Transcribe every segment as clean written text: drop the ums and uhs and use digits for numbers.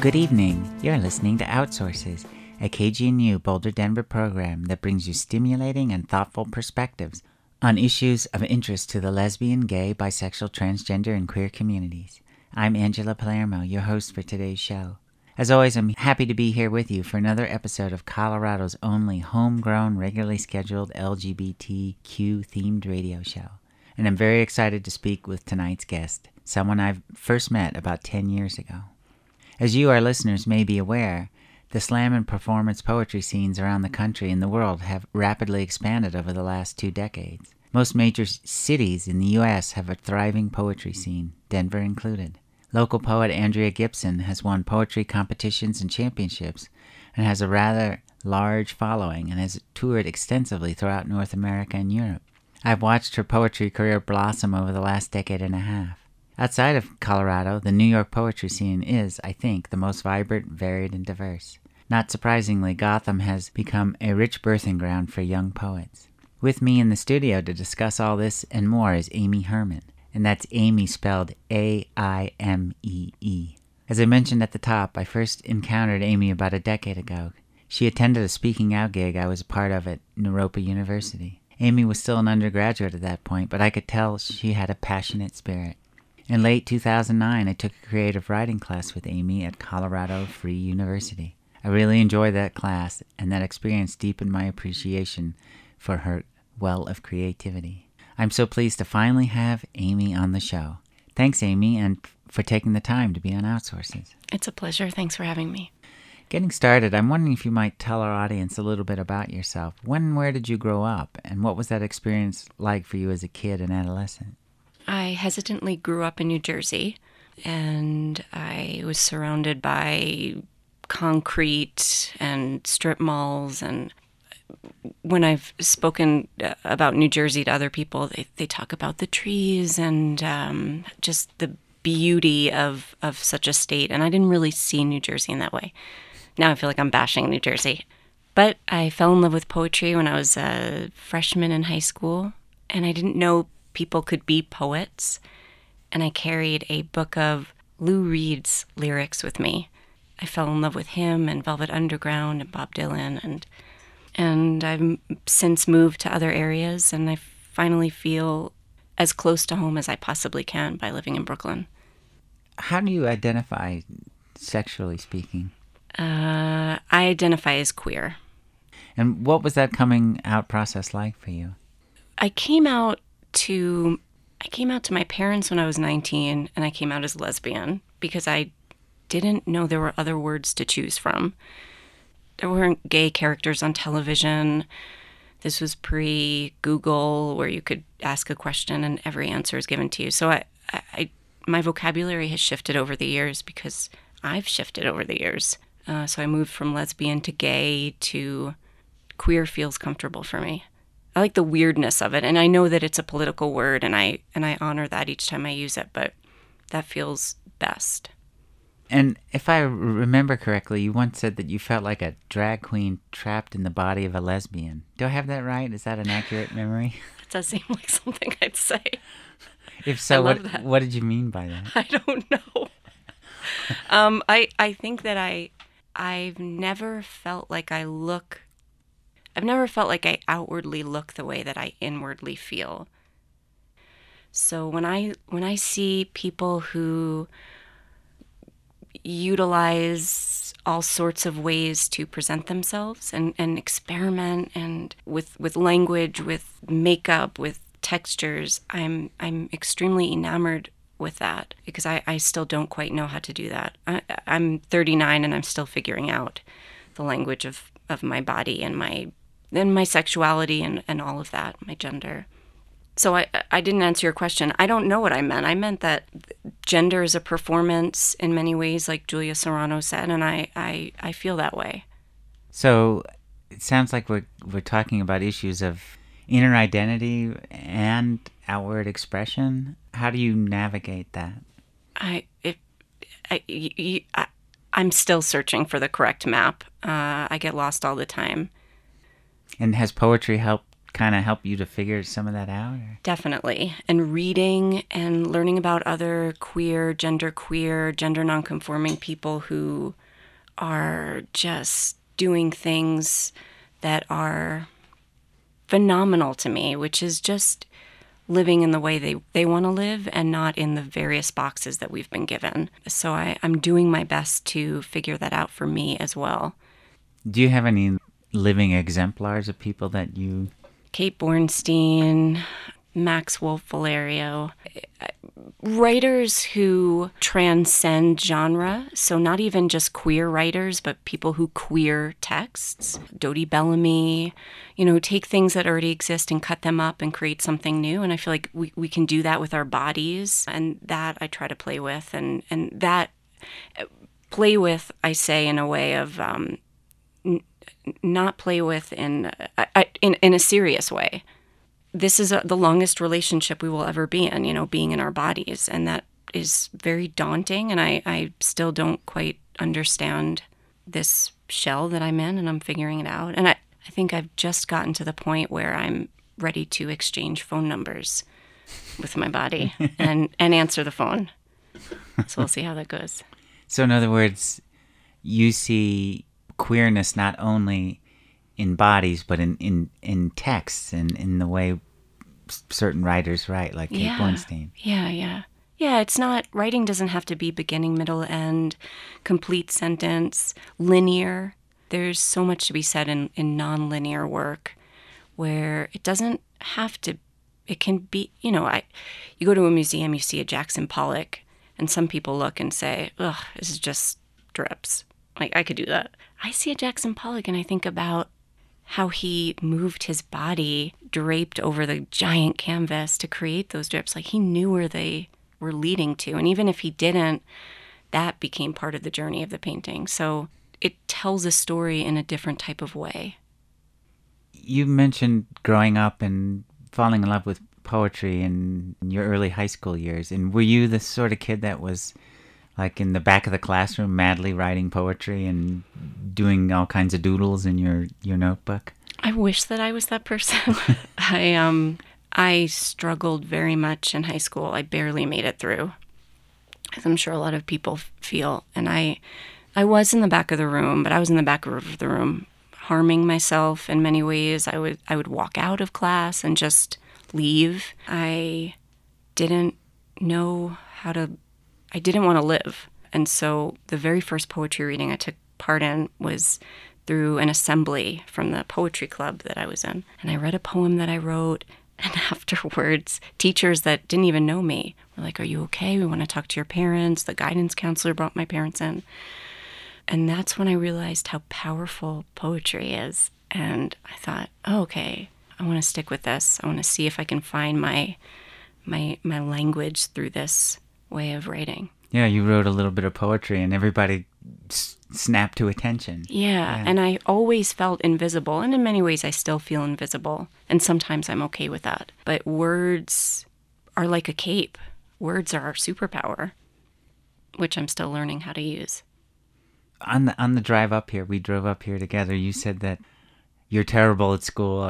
Good evening. You're listening to Outsources, a KGNU Boulder Denver program that brings you stimulating and thoughtful perspectives on issues of interest to the lesbian, gay, bisexual, transgender, and queer communities. I'm Angela Palermo, your host for today's show. As always, I'm happy to be here with you for another episode of Colorado's only homegrown, regularly scheduled LGBTQ-themed radio show. And I'm very excited to speak with tonight's guest, someone I've first met about 10 years ago. As you, our listeners, may be aware, the slam and performance poetry scenes around the country and the world have rapidly expanded over the last 2 decades. Most major cities in the U.S. have a thriving poetry scene, Denver included. Local poet Andrea Gibson has won poetry competitions and championships and has a rather large following and has toured extensively throughout North America and Europe. I've watched her poetry career blossom over the last decade and a half. Outside of Colorado, the New York poetry scene is, I think, the most vibrant, varied, and diverse. Not surprisingly, Gotham has become a rich birthing ground for young poets. With me in the studio to discuss all this and more is Amy Herman, and that's Amy spelled A-I-M-E-E. As I mentioned at the top, I first encountered Amy about a decade ago. She attended a speaking out gig I was a part of at Naropa University. Amy was still an undergraduate at that point, but I could tell she had a passionate spirit. In late 2009, I took a creative writing class with Amy at Colorado Free University. I really enjoyed that class, and that experience deepened my appreciation for her well of creativity. I'm so pleased to finally have Amy on the show. Thanks, Amy, and for taking the time to be on Outsources. It's a pleasure. Thanks for having me. Getting started, I'm wondering if you might tell our audience a little bit about yourself. When and where did you grow up, and what was that experience like for you as a kid and adolescent? I hesitantly grew up in New Jersey, and I was surrounded by concrete and strip malls. And when I've spoken about New Jersey to other people, they talk about the trees and just the beauty of such a state. And I didn't really see New Jersey in that way. Now I feel like I'm bashing New Jersey. But I fell in love with poetry when I was a freshman in high school, and I didn't know people could be poets, and I carried a book of Lou Reed's lyrics with me. I fell in love with him and Velvet Underground and Bob Dylan, and I've since moved to other areas, and I finally feel as close to home as I possibly can by living in Brooklyn. How do you identify, sexually speaking? I identify as queer. And what was that coming out process like for you? I came out to my parents when I was 19, and I came out as lesbian because I didn't know there were other words to choose from. There weren't gay characters on television. This was pre-Google, where you could ask a question and every answer is given to you. So my vocabulary has shifted over the years because I've shifted over the years. So I moved from lesbian to gay to queer feels comfortable for me. I like the weirdness of it, and I know that it's a political word, and I honor that each time I use it, but that feels best. And if I remember correctly, you once said that you felt like a drag queen trapped in the body of a lesbian. Do I have that right? Is that an accurate memory? It does seem like something I'd say. If so, what did you mean by that? I don't know. I think that I've never felt like I outwardly look the way that I inwardly feel. So when I see people who utilize all sorts of ways to present themselves and experiment and with language, with makeup, with textures, I'm extremely enamored with that because I still don't quite know how to do that. I'm 39 and I'm still figuring out the language of my body and my sexuality and all of that, my gender. So I didn't answer your question. I don't know what I meant. I meant that gender is a performance in many ways, like Julia Serrano said, and I feel that way. So it sounds like we're talking about issues of inner identity and outward expression. How do you navigate that? I'm still searching for the correct map. I get lost all the time. And has poetry helped kind of help you to figure some of that out? Or? Definitely. And reading and learning about other queer, gender nonconforming people who are just doing things that are phenomenal to me, which is just living in the way they want to live and not in the various boxes that we've been given. So I'm doing my best to figure that out for me as well. Do you have any living exemplars of people that you... Kate Bornstein, Max Wolf-Valerio, writers who transcend genre, so not even just queer writers, but people who queer texts. Dodie Bellamy, take things that already exist and cut them up and create something new. And I feel like we can do that with our bodies, and that I try to play with. And that play with, I say, in a way of not play with in a serious way. This is the longest relationship we will ever be in, being in our bodies. And that is very daunting. And I still don't quite understand this shell that I'm in, and I'm figuring it out. And I think I've just gotten to the point where I'm ready to exchange phone numbers with my body and answer the phone. So we'll see how that goes. So in other words, you see queerness not only in bodies, but in texts and in the way certain writers write, like Kate Bornstein. Yeah. It's not, writing doesn't have to be beginning, middle, end, complete sentence, linear. There's so much to be said in non-linear work where it doesn't have to, it can be, you go to a museum, you see a Jackson Pollock, and some people look and say, ugh, this is just drips. Like, I could do that. I see a Jackson Pollock and I think about how he moved his body draped over the giant canvas to create those drips. Like, he knew where they were leading to. And even if he didn't, that became part of the journey of the painting. So it tells a story in a different type of way. You mentioned growing up and falling in love with poetry in your early high school years. And were you the sort of kid that was like in the back of the classroom madly writing poetry and doing all kinds of doodles in your notebook? I wish that I was that person. I struggled very much in high school. I barely made it through, as I'm sure a lot of people feel. And I was in the back of the room, but I was in the back of the room harming myself in many ways. I would walk out of class and just leave. I didn't know I didn't want to live. And so the very first poetry reading I took part in was through an assembly from the poetry club that I was in. And I read a poem that I wrote, and afterwards, teachers that didn't even know me were like, "Are you okay? We want to talk to your parents." The guidance counselor brought my parents in. And that's when I realized how powerful poetry is. And I thought, oh, okay, I want to stick with this. I want to see if I can find my language through this way of writing. Yeah, you wrote a little bit of poetry and everybody snapped to attention. Yeah, and I always felt invisible, and in many ways I still feel invisible, and sometimes I'm okay with that. But words are like a cape. Words are our superpower, which I'm still learning how to use. On the drive up here, we drove up here together, you said that you're terrible at school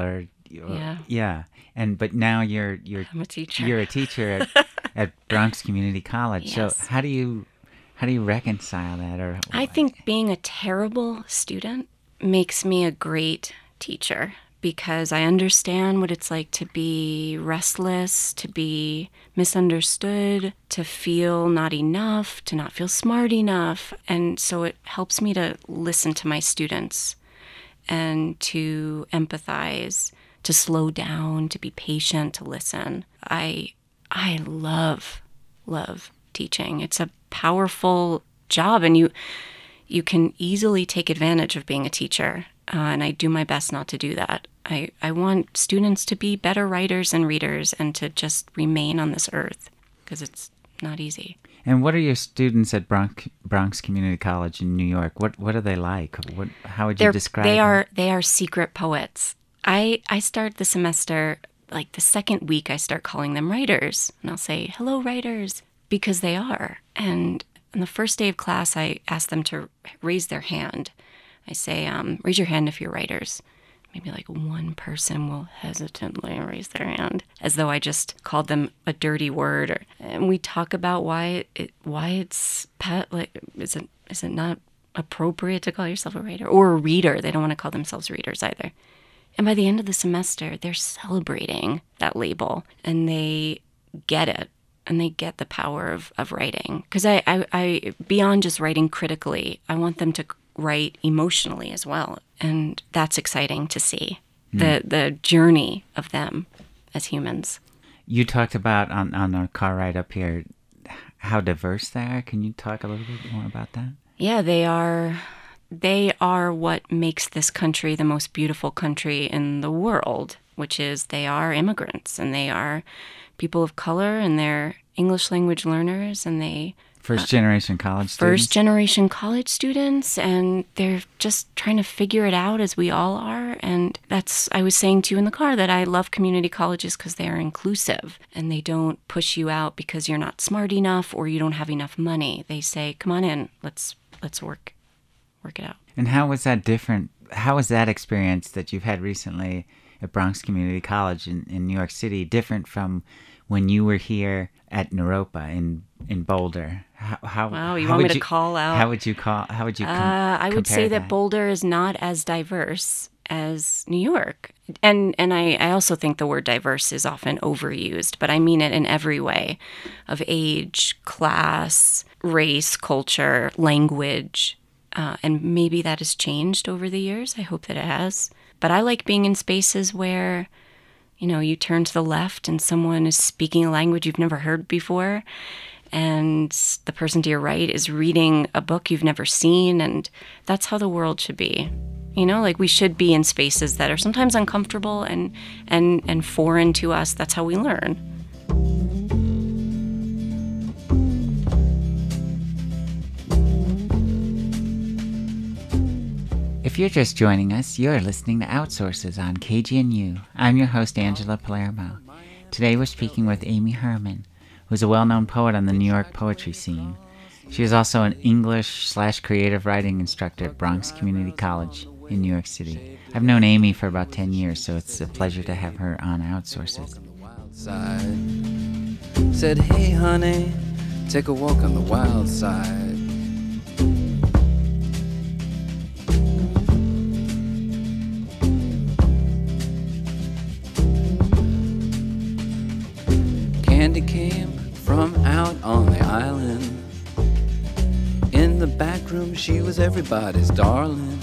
but now I'm a teacher. You're a teacher at Bronx Community College. Yes. So how do you reconcile that? I think being a terrible student makes me a great teacher because I understand what it's like to be restless, to be misunderstood, to feel not enough, to not feel smart enough. And so it helps me to listen to my students and to empathize, to slow down, to be patient, to listen. I love teaching. It's a powerful job, and you can easily take advantage of being a teacher, and I do my best not to do that. I want students to be better writers and readers and to just remain on this earth because it's not easy. And what are your students at Bronx Community College in New York? What are they like? How would you describe them? They are secret poets. I start the semester, like the second week, I start calling them writers. And I'll say, "Hello, writers," because they are. And on the first day of class, I ask them to raise their hand. I say, raise your hand if you're writers. maybe like one person will hesitantly raise their hand, as though I just called them a dirty word. And we talk about why it's like is it not appropriate to call yourself a writer or a reader? They don't want to call themselves readers either. And by the end of the semester, they're celebrating that label, and they get it, and they get the power of writing. Because I beyond just writing critically, I want them to write emotionally as well. And that's exciting to see, the journey of them as humans. You talked about on our car ride up here how diverse they are. Can you talk a little bit more about that? Yeah, they are what makes this country the most beautiful country in the world, which is they are immigrants, and they are people of color, and they're English language learners, and they First-generation college students? First-generation college students, and they're just trying to figure it out as we all are. And I was saying to you in the car that I love community colleges because they are inclusive, and they don't push you out because you're not smart enough or you don't have enough money. They say, come on in, let's work it out. And how was that different? How was that experience that you've had recently at Bronx Community College in New York City different from when you were here at Naropa in Boulder? Wow, you want me to call out? How would you I would say that Boulder is not as diverse as New York. And I also think the word diverse is often overused, but I mean it in every way, of age, class, race, culture, language. And maybe that has changed over the years. I hope that it has. But I like being in spaces where, you turn to the left and someone is speaking a language you've never heard before, and the person to your right is reading a book you've never seen, and that's how the world should be. Like we should be in spaces that are sometimes uncomfortable and foreign to us. That's how we learn. If you're just joining us, you're listening to Outsources on KGNU. I'm your host, Angela Palermo. Today we're speaking with Amy Herman, who's a well-known poet on the New York poetry scene. She is also an English/creative writing instructor at Bronx Community College in New York City. I've known Amy for about 10 years, so it's a pleasure to have her on Outsources. Said, hey honey, take a walk on the wild side. Candy came from out on the island. In the back room she was everybody's darling,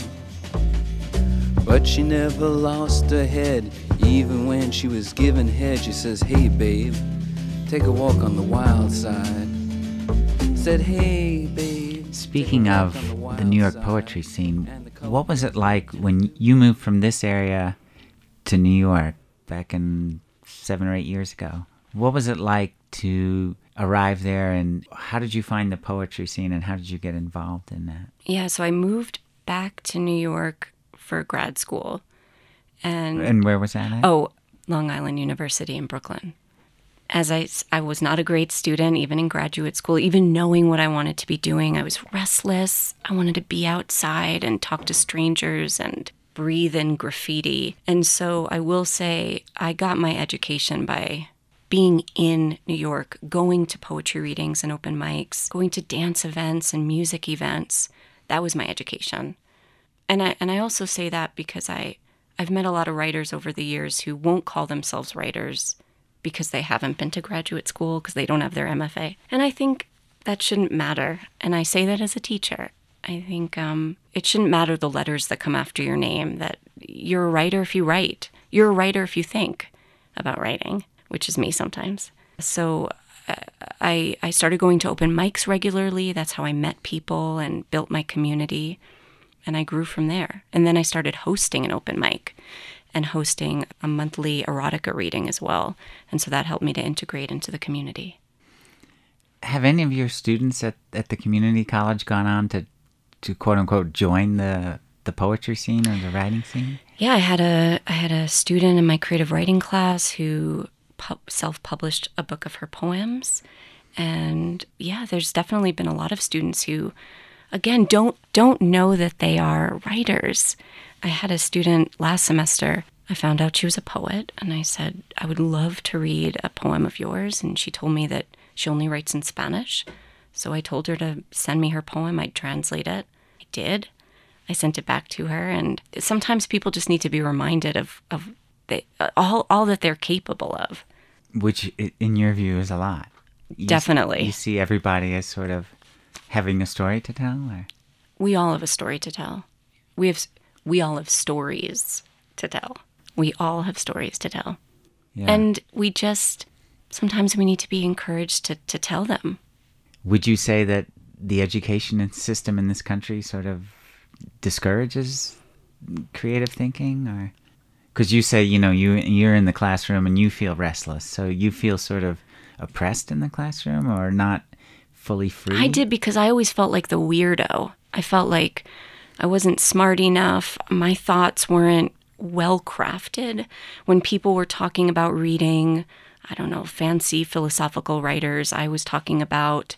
but she never lost her head. Even when she was given head, she says, hey babe, take a walk on the wild side. Said, hey babe. Speaking of the New York poetry scene, what was it like when you moved from this area to New York back in 7 or 8 years ago? What was it like to arrive there, and how did you find the poetry scene, and how did you get involved in that? Yeah, so I moved back to New York for grad school. And where was that at? Oh, Long Island University in Brooklyn. As I was not a great student, even in graduate school, even knowing what I wanted to be doing. I was restless. I wanted to be outside and talk to strangers and breathe in graffiti. And so I will say I got my education by being in New York, going to poetry readings and open mics, going to dance events and music events. That was my education. And I also say that because I've met a lot of writers over the years who won't call themselves writers because they haven't been to graduate school, because they don't have their MFA. And I think that shouldn't matter. And I say that as a teacher. I think it shouldn't matter the letters that come after your name, that you're a writer if you write. You're a writer if you think about writing, which is me sometimes. So I started going to open mics regularly. That's how I met people and built my community. And I grew from there. And then I started hosting an open mic and hosting a monthly erotica reading as well. And so that helped me to integrate into the community. Have any of your students at the community college gone on to quote-unquote join the poetry scene or the writing scene? Yeah, I had a student in my creative writing class who self-published a book of her poems. And yeah, there's definitely been a lot of students who again, don't know that they are writers. I had a student last semester. I found out she was a poet, and I said, I would love to read a poem of yours. And she told me that she only writes in Spanish. So I told her to send me her poem. I'd translate it. I did. I sent it back to her. And sometimes people just need to be reminded of all that they're capable of. Which, in your view, is a lot. Definitely. You see everybody as sort of having a story to tell? Or? We all have a story to tell. We all have stories to tell. We all have stories to tell. Yeah. And sometimes we need to be encouraged to tell them. Would you say that the education system in this country sort of discourages creative thinking? Or because you say, you're in the classroom and you feel restless. So you feel sort of oppressed in the classroom or not fully free? I did, because I always felt like the weirdo. I felt like I wasn't smart enough. My thoughts weren't well crafted. When people were talking about reading, I don't know, fancy philosophical writers, I was talking about,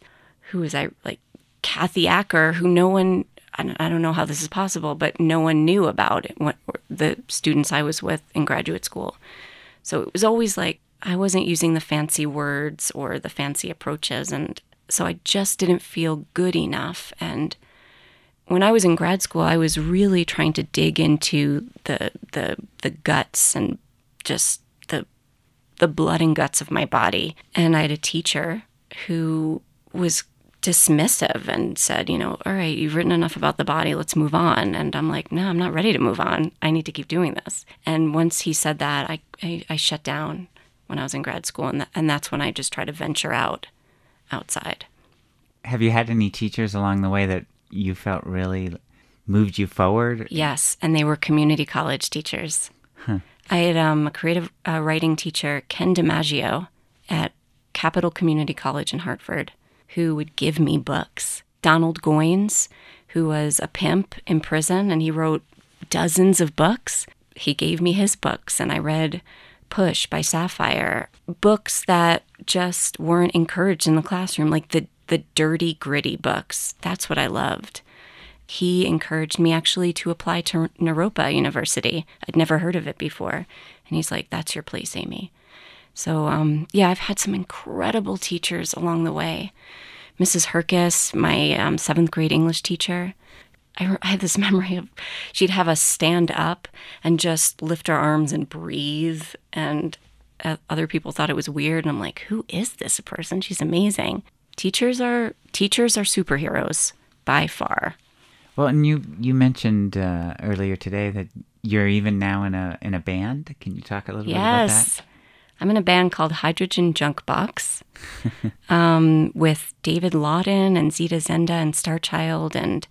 Kathy Acker, who no one, I don't know how this is possible, but no one knew about it, the students I was with in graduate school. So it was always like I wasn't using the fancy words or the fancy approaches, and so I just didn't feel good enough. And when I was in grad school, I was really trying to dig into the guts and just the blood and guts of my body. And I had a teacher who was dismissive and said, all right, you've written enough about the body, let's move on. And I'm like, no, I'm not ready to move on. I need to keep doing this. And once he said that, I shut down when I was in grad school. And that's when I just tried to venture outside. Have you had any teachers along the way that you felt really moved you forward? Yes, and they were community college teachers. Huh. I had a creative writing teacher, Ken DiMaggio, at Capital Community College in Hartford, who would give me books. Donald Goines, who was a pimp in prison, and he wrote dozens of books. He gave me his books, and I read Push by Sapphire, books that just weren't encouraged in the classroom, like the dirty, gritty books. That's what I loved. He encouraged me actually to apply to Naropa University. I'd never heard of it before. And he's like, that's your place, Amy. So, I've had some incredible teachers along the way. Mrs. Herkis, my 7th grade English teacher, I have this memory of she'd have us stand up and just lift our arms and breathe. And other people thought it was weird. And I'm like, who is this person? She's amazing. Teachers are superheroes by far. Well, and you mentioned earlier today that you're even now in a band. Can you talk a little bit about that? Yes. I'm in a band called Hydrogen Junk Box with David Lawton and Zita Zenda and Starchild, and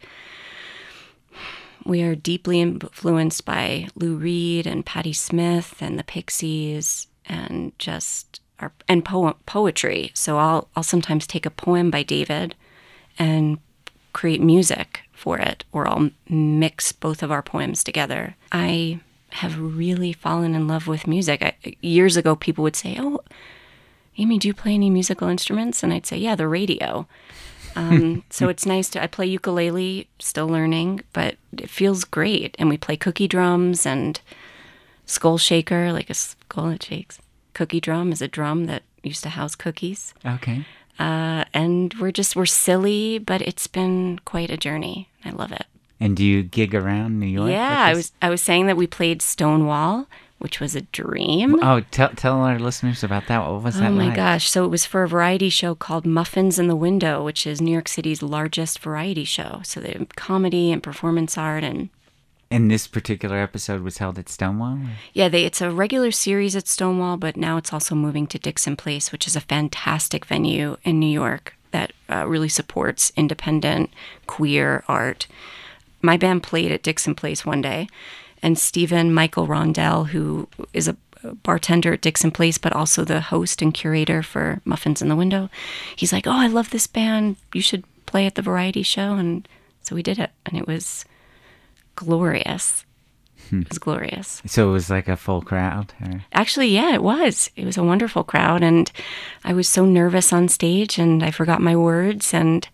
we are deeply influenced by Lou Reed and Patti Smith and the Pixies and just poetry. So I'll sometimes take a poem by David and create music for it, or I'll mix both of our poems together. I have really fallen in love with music. Years ago, people would say, oh, Amy, do you play any musical instruments? And I'd say, yeah, the radio. So it's nice I play ukulele, still learning, but it feels great. And we play cookie drums and skull shaker, like a skull that shakes. Cookie drum is a drum that used to house cookies. Okay. And we're silly, but it's been quite a journey. I love it. And do you gig around New York? Yeah, I was saying that we played Stonewall, which was a dream. Oh, tell our listeners about that. What was that like? Oh my gosh. So it was for a variety show called Muffins in the Window, which is New York City's largest variety show. So they have comedy and performance art. And this particular episode was held at Stonewall? Yeah, it's a regular series at Stonewall, but now it's also moving to Dixon Place, which is a fantastic venue in New York that really supports independent queer art. My band played at Dixon Place one day, and Stephen Michael Rondell, who is a bartender at Dixon Place, but also the host and curator for Muffins in the Window, he's like, oh, I love this band. You should play at the variety show. And so we did it, and it was glorious. It was glorious. So it was like a full crowd? Or? Actually, yeah, it was. It was a wonderful crowd, and I was so nervous on stage, and I forgot my words, and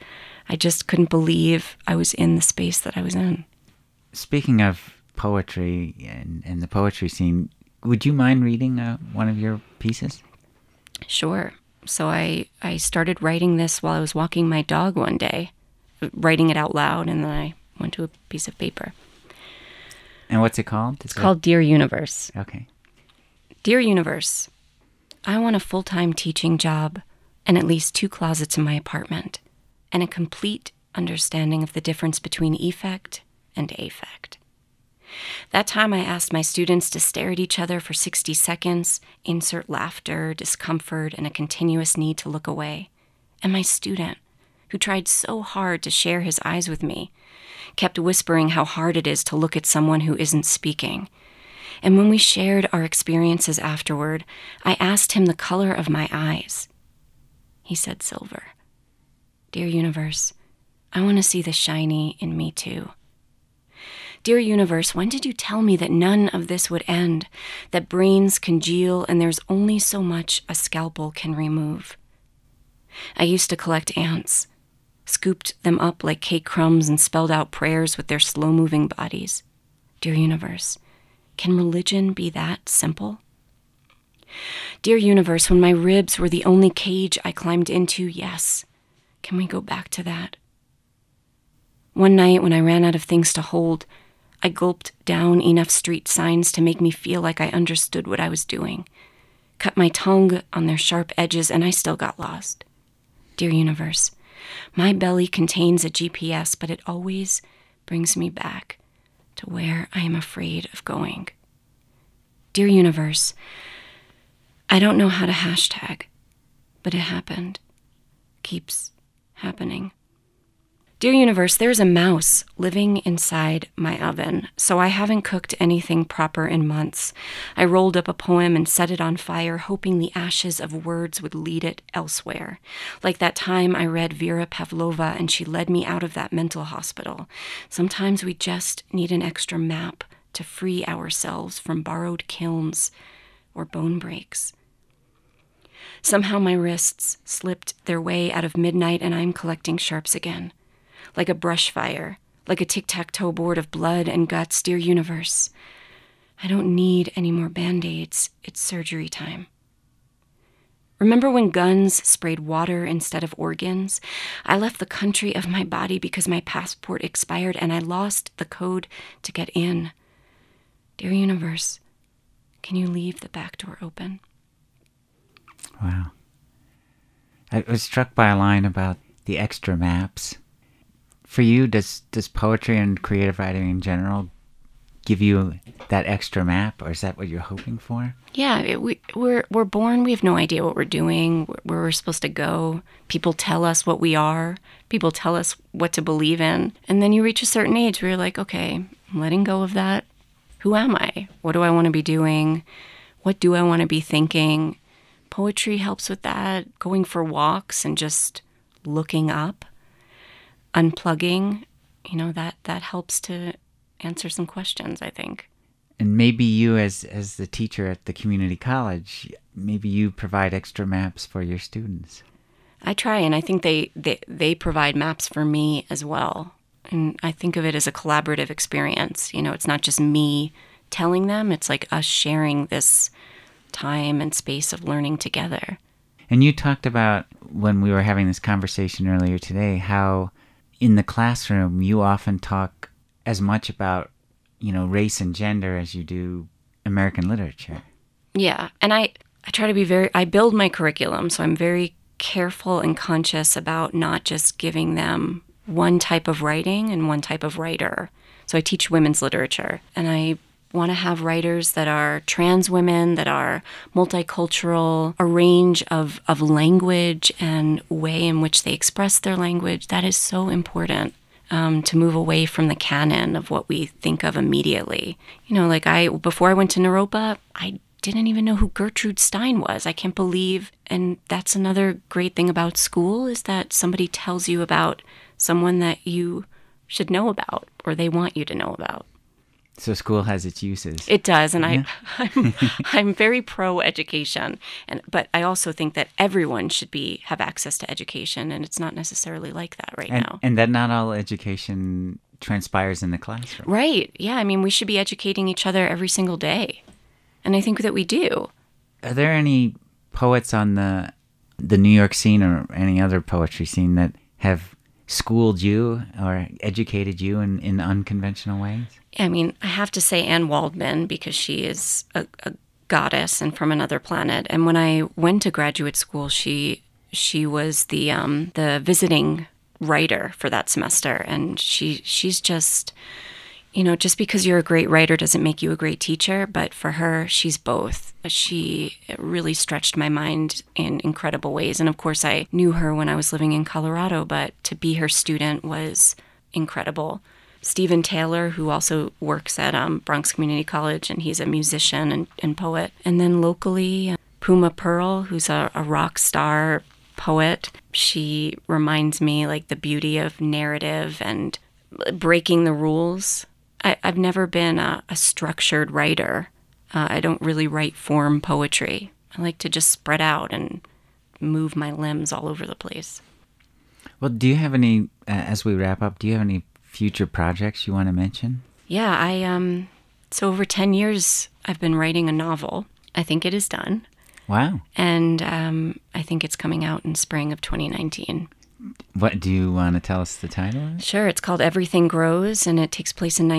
I just couldn't believe I was in the space that I was in. Speaking of poetry and the poetry scene, would you mind reading one of your pieces? Sure. So I started writing this while I was walking my dog one day, writing it out loud, and then I went to a piece of paper. And what's it called? It's called Dear Universe. Okay. Dear Universe, I want a full-time teaching job and at least 2 closets in my apartment and a complete understanding of the difference between effect and affect. That time I asked my students to stare at each other for 60 seconds, insert laughter, discomfort, and a continuous need to look away. And my student, who tried so hard to share his eyes with me, kept whispering how hard it is to look at someone who isn't speaking. And when we shared our experiences afterward, I asked him the color of my eyes. He said silver. Dear Universe, I want to see the shiny in me too. Dear Universe, when did you tell me that none of this would end, that brains congeal and there's only so much a scalpel can remove? I used to collect ants, scooped them up like cake crumbs and spelled out prayers with their slow-moving bodies. Dear Universe, can religion be that simple? Dear Universe, when my ribs were the only cage I climbed into, yes, can we go back to that? One night when I ran out of things to hold, I gulped down enough street signs to make me feel like I understood what I was doing, cut my tongue on their sharp edges, and I still got lost. Dear Universe, my belly contains a GPS, but it always brings me back to where I am afraid of going. Dear Universe, I don't know how to hashtag, but it happened. Keeps happening. Dear Universe, there's a mouse living inside my oven, so I haven't cooked anything proper in months. I rolled up a poem and set it on fire, hoping the ashes of words would lead it elsewhere. Like that time I read Vera Pavlova and she led me out of that mental hospital. Sometimes we just need an extra map to free ourselves from borrowed kilns or bone breaks. Somehow my wrists slipped their way out of midnight and I'm collecting sharps again. Like a brush fire, like a tic-tac-toe board of blood and guts, dear Universe. I don't need any more Band-Aids. It's surgery time. Remember when guns sprayed water instead of organs? I left the country of my body because my passport expired and I lost the code to get in. Dear Universe, can you leave the back door open? Wow. I was struck by a line about the extra maps. For you, does poetry and creative writing in general give you that extra map, or is that what you're hoping for? Yeah, we're born, we have no idea what we're doing, where we're supposed to go. People tell us what we are. People tell us what to believe in. And then you reach a certain age where you're like, okay, I'm letting go of that. Who am I? What do I want to be doing? What do I want to be thinking? Poetry helps with that. Going for walks and just looking up. Unplugging, that helps to answer some questions, I think. And maybe you, as the teacher at the community college, maybe you provide extra maps for your students. I try, and I think they provide maps for me as well. And I think of it as a collaborative experience. It's not just me telling them, it's like us sharing this time and space of learning together. And you talked about, when we were having this conversation earlier today, how in the classroom you often talk as much about, race and gender as you do American literature. Yeah, and I try to be I build my curriculum, so I'm very careful and conscious about not just giving them one type of writing and one type of writer. So I teach women's literature, and I want to have writers that are trans women, that are multicultural, a range of language and way in which they express their language. That is so important to move away from the canon of what we think of immediately. Before I went to Naropa, I didn't even know who Gertrude Stein was. I can't believe, and that's another great thing about school, is that somebody tells you about someone that you should know about, or they want you to know about. So school has its uses. It does, and Yeah. I'm very pro education, but I also think that everyone should have access to education, and it's not necessarily like that right now. And that not all education transpires in the classroom. Right? Yeah. I mean, we should be educating each other every single day, and I think that we do. Are there any poets on the New York scene or any other poetry scene that have schooled you or educated you in unconventional ways? I mean, I have to say Anne Waldman, because she is a goddess and from another planet. And when I went to graduate school, she was the visiting writer for that semester, and she's just, just because you're a great writer doesn't make you a great teacher. But for her, she's both. She really stretched my mind in incredible ways. And of course, I knew her when I was living in Colorado, but to be her student was incredible. Stephen Taylor, who also works at Bronx Community College, and he's a musician and poet. And then locally, Puma Pearl, who's a rock star poet. She reminds me like the beauty of narrative and breaking the rules. I've never been a structured writer. I don't really write form poetry. I like to just spread out and move my limbs all over the place. Well, do you have any, as we wrap up, do you have any future projects you want to mention? Yeah, so over 10 years, I've been writing a novel. I think it is done. Wow. And I think it's coming out in spring of 2019. What do you want to tell us the title of it? Sure. It's called Everything Grows, and it takes place in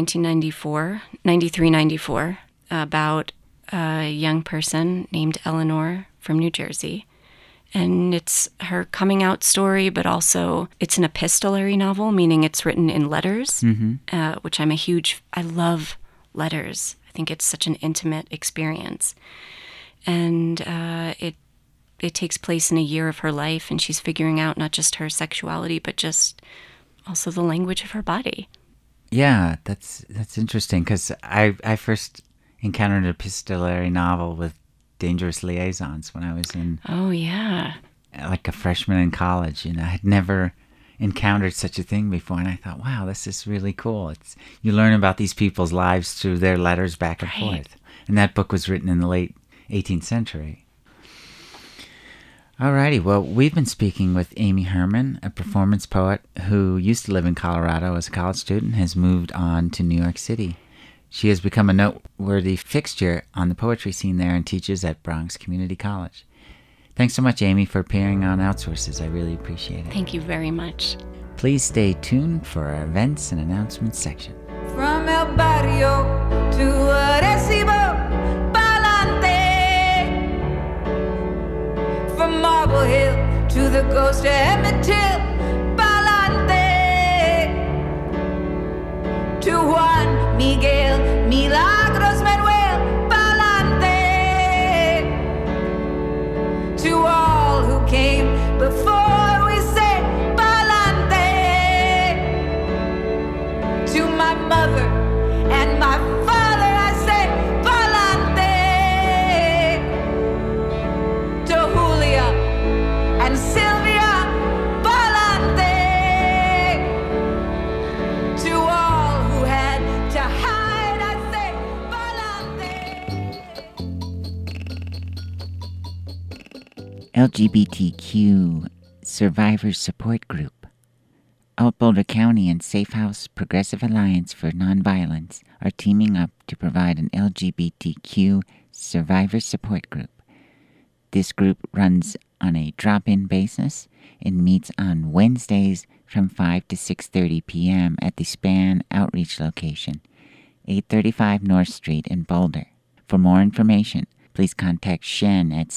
1993-94, about a young person named Eleanor from New Jersey. And it's her coming out story, but also it's an epistolary novel, meaning it's written in letters, which I love letters. I think it's such an intimate experience. And it takes place in a year of her life, and she's figuring out not just her sexuality, but just also the language of her body. Yeah, that's interesting, because I first encountered an epistolary novel with Dangerous Liaisons when I was in like a freshman in college, and I had never encountered such a thing before, and I thought, wow, this is really cool. You learn about these people's lives through their letters back and forth. And that book was written in the late 18th century. Alrighty, well, we've been speaking with Amy Herman, a performance poet who used to live in Colorado as a college student, has moved on to New York City. She has become a noteworthy fixture on the poetry scene there and teaches at Bronx Community College. Thanks so much, Amy, for appearing on Outsources. I really appreciate it. Thank you very much. Please stay tuned for our events and announcements section. From El Barrio to Arecibo, Palante. From Marble Hill to the ghost of Emmett Till, Palante. To Juan Miguel Milagros Manuel, Palante. To all who came before, we say Palante. To my mother and my father, I say Palante. To Julia and Sylvia, Palante. To all who had to hide, I say Palante. LGBTQ Survivors Support Group. Out Boulder County and Safe House Progressive Alliance for Nonviolence are teaming up to provide an LGBTQ survivor support group. This group runs on a drop-in basis and meets on Wednesdays from 5 to 6:30 p.m. at the SPAN Outreach location, 835 North Street in Boulder. For more information, please contact Shen at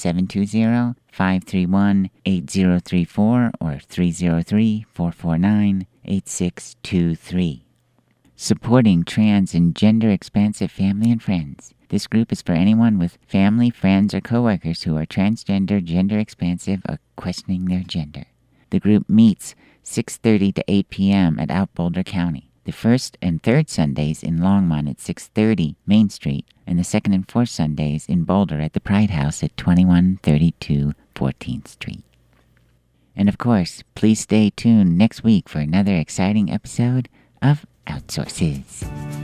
720-531-8034 or 303-449-8623. Supporting trans and gender-expansive family and friends. This group is for anyone with family, friends, or coworkers who are transgender, gender-expansive, or questioning their gender. The group meets 6:30 to 8 p.m. at Out Boulder County. The first and third Sundays in Longmont at 630 Main Street, and the second and fourth Sundays in Boulder at the Pride House at 2132 14th Street. And of course, please stay tuned next week for another exciting episode of Outsources.